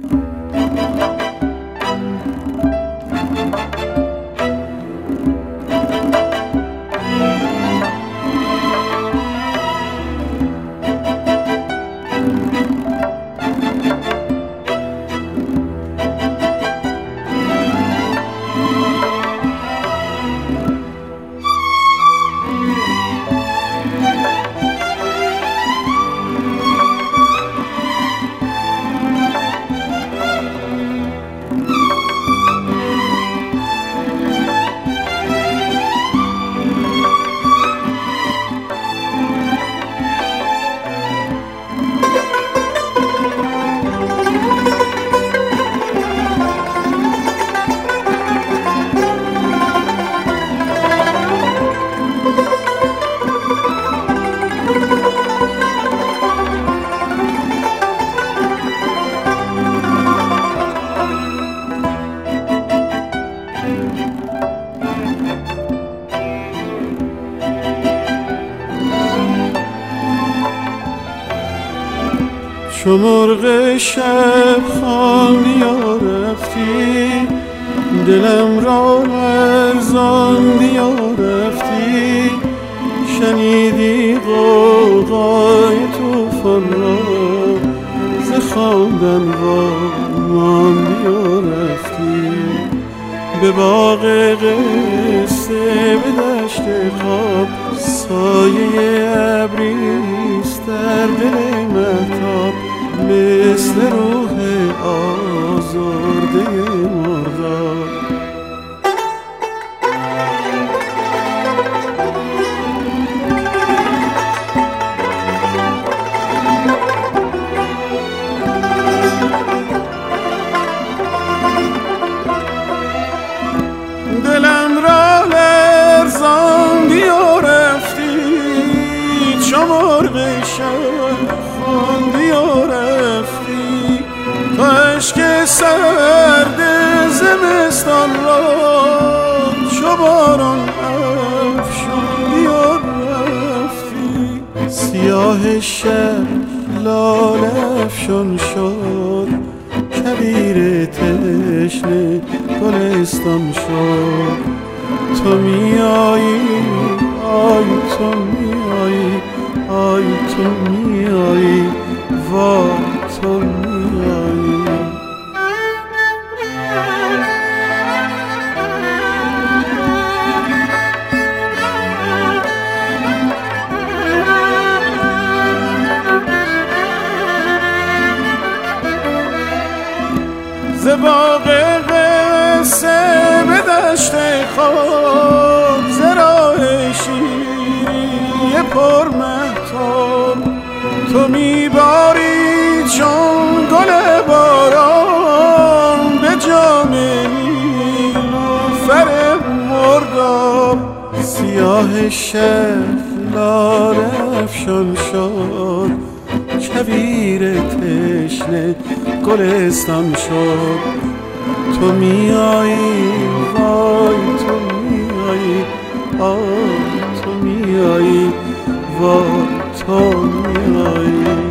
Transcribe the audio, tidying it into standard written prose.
چو مرغ شب خوانیا رفتی، دلم را لرزاندی و رفتی. شنیدی غوغای طوفان را، ز خواندن را ماندی و رفتی. به باغ قصه به دشت خواب، سایه ابریست در دل مهتاب. مثل روح آزرده مرداب. دلم را لرزاندی و رفتی، چو مرغ شب خواندی و رفتی. تا اشک سرد زمستان را، چو باران افشاندی و رفتی. سیاه شب لاله افشان شد، کویر تشنه گلستان شد. تو میایی، آی تو میایی، آی تو میایی، وای تو میایی. ز باغ قصه به دشت خواب، ز راه شیری پر مهتاب. تو میباری چون گل باران، به جام نیلوفر مرداب. سیاه شب لاله افشان شد، کویر تشنه گلستان شد. تو میایی، وای تو میایی، آی تو میایی، وای تو میایی.